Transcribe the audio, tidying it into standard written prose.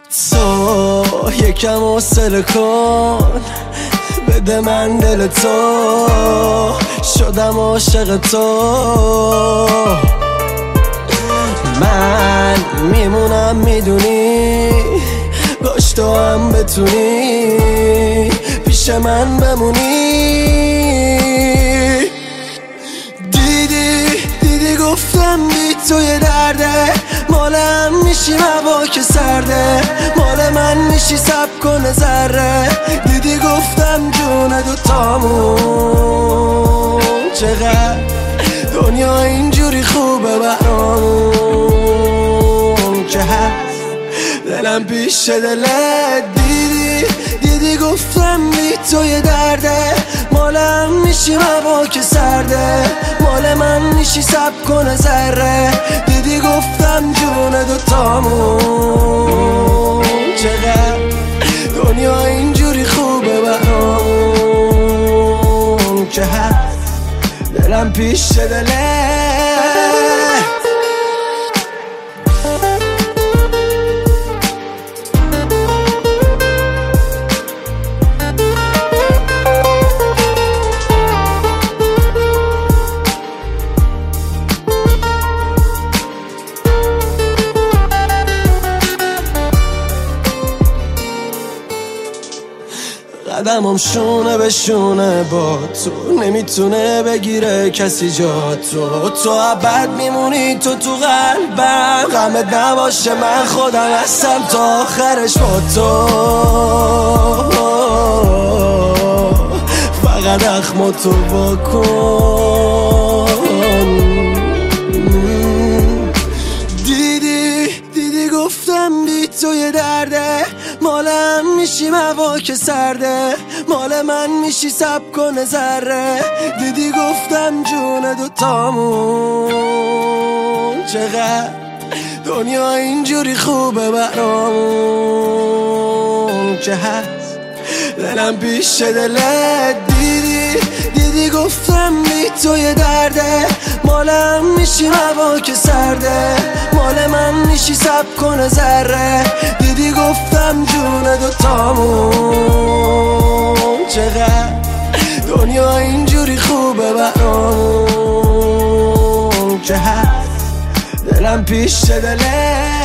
تو یکم حوصله کن، بده من دل تو، شدم عاشق تو. من میمونم میدونی، باش تو هم بتونی پیش من بمونی. دیدی گفتم بی تو یه درده، مال هم میشی هوا که سرده، مال من میشی سب کنه ذره. دیدی گفتم جون دوتامون چقدر دنیا اینجوری خوبه برامون که هست دلم پیش دلت. دیدی گفتم بی تو یه درده، مالم میشی هوا که سرده، مال من میشی سب کنه ذره. دیدی گفتم جون دوتامون چقدر دنیا اینجوری خوبه برامون که هست دلم پیش دلت. قدمم شونه به شونه با تو، نمیتونه بگیره کسی جا تو. تو ابد میمونی تو قلبم، غمت نباشه من خودم هستم تا آخرش با تو. فقط اخم تو بکن. دیدی گفتم بی تو یه درده، مالم میشی هوا که سرده، مال من میشی سب کنه ذره. دیدی گفتم جون دوتامون چقدر دنیا اینجوری خوبه برامون که هست دلم پیش دلت. دیدی گفتم بی تو یه درده، مالم میشی هوا که سرده، مال من میشی سب کنه ذره. دیدی گفتم جون دوتامون چقدر دنیا اینجوری خوبه برامون که هست دلم پیش دلت.